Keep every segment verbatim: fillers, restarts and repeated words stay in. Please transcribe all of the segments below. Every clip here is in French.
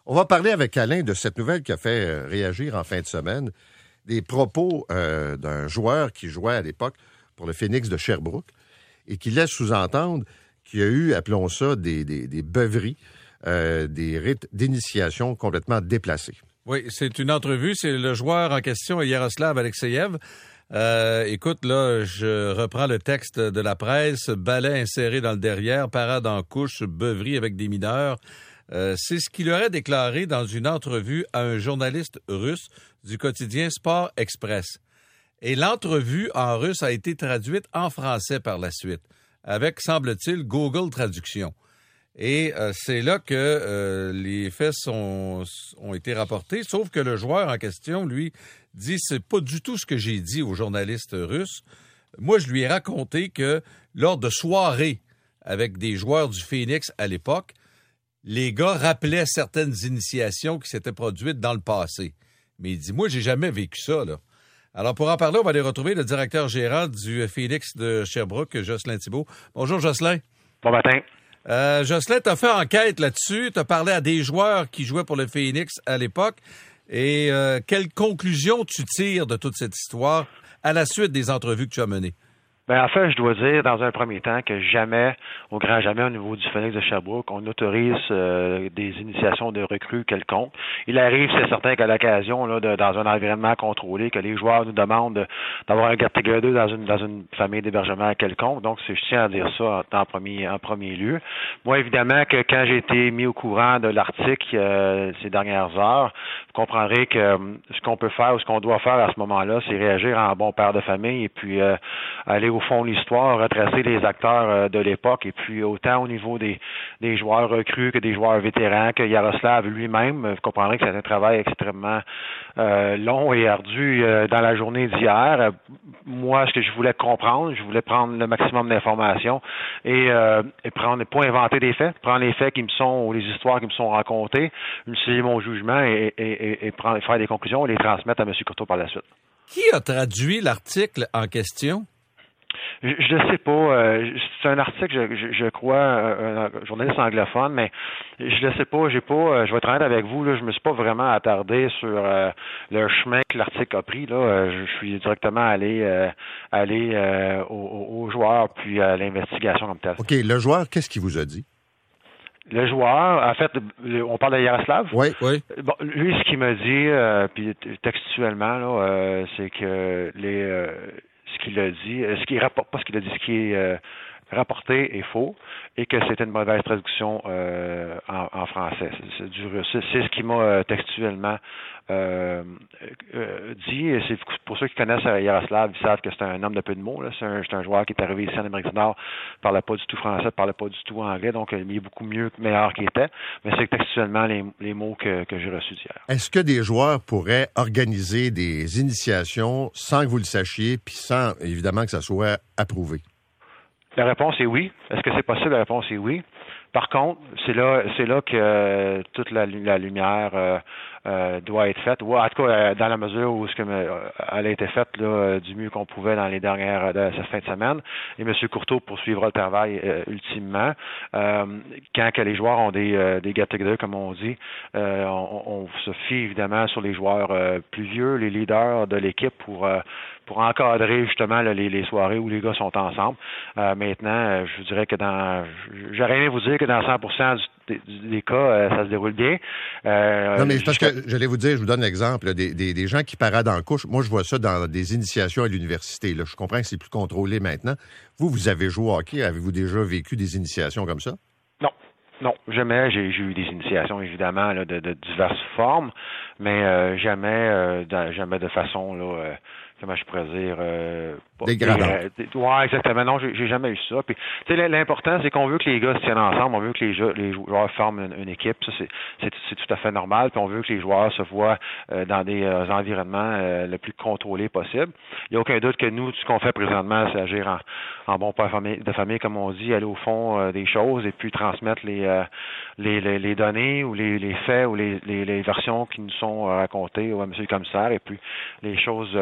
On va parler avec Alain de cette nouvelle qui a fait euh, réagir en fin de semaine, des propos euh, d'un joueur qui jouait à l'époque pour le Phoenix de Sherbrooke et qui laisse sous-entendre qu'il y a eu, appelons ça, des, des, des beuveries, euh, des rites d'initiation complètement déplacés. Oui, c'est une entrevue. C'est le joueur en question, Yaroslav Alexeyev. Euh, écoute, là, je reprends le texte de la presse. Balai inséré dans le derrière, parade en couche, beuverie avec des mineurs. Euh, c'est ce qu'il aurait déclaré dans une entrevue à un journaliste russe du quotidien Sport Express. Et l'entrevue en russe a été traduite en français par la suite, avec, semble-t-il, Google Traduction. Et euh, c'est là que euh, les faits sont, ont été rapportés, sauf que le joueur en question, lui, dit « c'est pas du tout ce que j'ai dit aux journalistes russes ». Moi, je lui ai raconté que lors de soirées avec des joueurs du Phoenix à l'époque, les gars rappelaient certaines initiations qui s'étaient produites dans le passé. Mais il dit « moi, j'ai jamais vécu ça, là ». Alors, pour en parler, on va aller retrouver le directeur gérant du Phoenix de Sherbrooke, Jocelyn Thibault. Bonjour, Jocelyn. Bon matin. Euh, Jocelyn, tu as fait enquête là-dessus. Tu as parlé à des joueurs qui jouaient pour le Phoenix à l'époque. Et euh, quelle conclusion tu tires de toute cette histoire à la suite des entrevues que tu as menées? Ben, en fait, je dois dire, dans un premier temps, que jamais, au grand jamais, au niveau du Phoenix de Sherbrooke, on autorise euh, des initiations de recrues quelconques. Il arrive, c'est certain qu'à l'occasion, là, de, dans un environnement contrôlé, que les joueurs nous demandent de, d'avoir un get-together dans une, dans une famille d'hébergement quelconque. Donc, c'est, je tiens à dire ça en, en premier, en premier lieu. Moi, évidemment, que quand j'ai été mis au courant de l'article euh, ces dernières heures, vous comprendrez que euh, ce qu'on peut faire ou ce qu'on doit faire à ce moment-là, c'est réagir en bon père de famille et puis euh, aller au fond de l'histoire, retracer les acteurs euh, de l'époque et puis autant au niveau des, des joueurs recrues que des joueurs vétérans, que Yaroslav lui-même, vous comprendrez que c'est un travail extrêmement euh, long et ardu euh, dans la journée d'hier. Euh, moi, ce que je voulais comprendre, je voulais prendre le maximum d'informations et, euh, et prendre, pas inventer des faits, prendre les faits qui me sont, ou les histoires qui me sont racontées, utiliser mon jugement et, et, et, et prendre, faire des conclusions et les transmettre à M. Courteau par la suite. Qui a traduit l'article en question? Je ne sais pas. Euh, c'est un article, je, je, je crois, un, un journaliste anglophone, mais je ne sais pas. J'ai pas. Euh, je vais être honnête avec vous. Là, je me suis pas vraiment attardé sur euh, le chemin que l'article a pris. Là, euh, je suis directement allé, euh, allé euh, aux, aux joueurs puis à l'investigation comme telle. OK. Le joueur, qu'est-ce qu'il vous a dit? Le joueur, en fait, on parle de Yaroslav. Oui, oui. Bon, lui, ce qu'il m'a dit, euh, puis textuellement, là, euh, c'est que les euh, ce qu'il a dit, ce qui rapporte, pas ce qu'il a dit, ce qui est euh, rapporté est faux et que c'était une mauvaise traduction euh, en, en français. C'est, c'est du russe. C'est, c'est ce qu'il m'a euh, textuellement euh, euh, dit. Et c'est pour ceux qui connaissent Yaroslav, ils savent que c'est un homme de peu de mots. Là. C'est, un, c'est un joueur qui est arrivé ici en Amérique du Nord, ne parlait pas du tout français, ne parlait pas du tout anglais, donc il est beaucoup mieux, meilleur qu'il était. Mais c'est textuellement les, les mots que, que j'ai reçus d'hier. Est-ce que des joueurs pourraient organiser des initiations sans que vous le sachiez, puis sans, évidemment, que ça soit approuvé? La réponse est oui. Est-ce que c'est possible? La réponse est oui. Par contre, c'est là, c'est là que euh, toute la, la lumière euh, euh, doit être faite, ou en tout cas euh, dans la mesure où ce que euh, elle a été faite là, du mieux qu'on pouvait dans les dernières de cette fin de semaine. Et M. Courteau poursuivra le travail euh, ultimement. Euh, quand que les joueurs ont des, euh, des get-together, comme on dit, euh, on, on se fie évidemment sur les joueurs euh, plus vieux, les leaders de l'équipe pour euh, pour encadrer justement là, les, les soirées où les gars sont ensemble. Euh, maintenant, je vous dirais que dans, j'aurais aimé vous dire que dans cent pour cent du, des, des cas, euh, ça se déroule bien. Euh, non, mais parce que j'allais vous dire, je vous donne l'exemple, là, des, des, des gens qui paradent en couche. Moi, je vois ça dans des initiations à l'université. Là. Je comprends que c'est plus contrôlé maintenant. Vous, vous avez joué au hockey. Avez-vous déjà vécu des initiations comme ça? Non. Non, jamais. J'ai, j'ai eu des initiations, évidemment, là, de, de diverses formes, mais euh, jamais, euh, dans, jamais de façon, là, euh, comment je pourrais dire... Euh, Dégradant. Oui, exactement. Non, j'ai, j'ai jamais eu ça. Puis, tu sais, l'important, c'est qu'on veut que les gars se tiennent ensemble, on veut que les, jeux, les joueurs forment une, une équipe. Ça, c'est, c'est, c'est tout à fait normal. Puis, on veut que les joueurs se voient euh, dans des euh, environnements euh, le plus contrôlés possible. Il n'y a aucun doute que nous, ce qu'on fait présentement, c'est agir en, en bon père de famille, comme on dit, aller au fond euh, des choses et puis transmettre les, euh, les, les, les données ou les, les faits ou les, les, les versions qui nous sont racontées à M. le commissaire et puis les choses... Euh,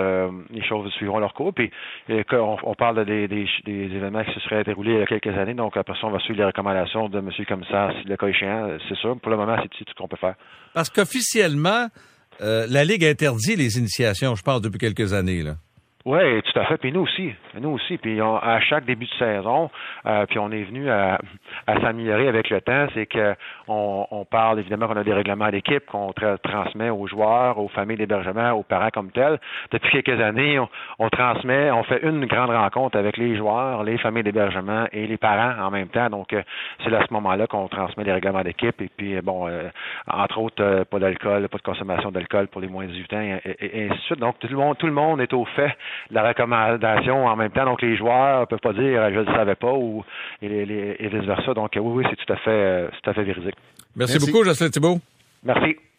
les choses suivront leur cours. Puis euh, on, on parle des, des, des événements qui se seraient déroulés il y a quelques années, donc après ça, on va suivre les recommandations de M. le commissaire, si le cas échéant, c'est sûr. Pour le moment, c'est, c'est tout ce qu'on peut faire. Parce qu'officiellement, euh, la Ligue interdit les initiations, je pense, depuis quelques années, là. Oui, tout à fait. Puis nous aussi. Nous aussi. Puis on, à chaque début de saison, euh, puis on est venu à, à s'améliorer avec le temps. C'est que on, on parle évidemment qu'on a des règlements d'équipe qu'on tra- transmet aux joueurs, aux familles d'hébergement, aux parents comme tels. Depuis quelques années, on, on transmet, on fait une grande rencontre avec les joueurs, les familles d'hébergement et les parents en même temps. Donc euh, c'est à ce moment-là qu'on transmet les règlements d'équipe. Et puis bon, euh, entre autres, euh, pas d'alcool, pas de consommation d'alcool pour les moins de dix-huit ans, et, et, et ainsi de suite. Donc tout le monde, tout le monde est au fait la recommandation en même temps. Donc, les joueurs ne peuvent pas dire « je ne le savais pas » ou et, et, et vice-versa. Donc, oui, oui, c'est tout à fait, tout à fait véridique. Merci, Merci. beaucoup, Jocelyn Thibault. Merci.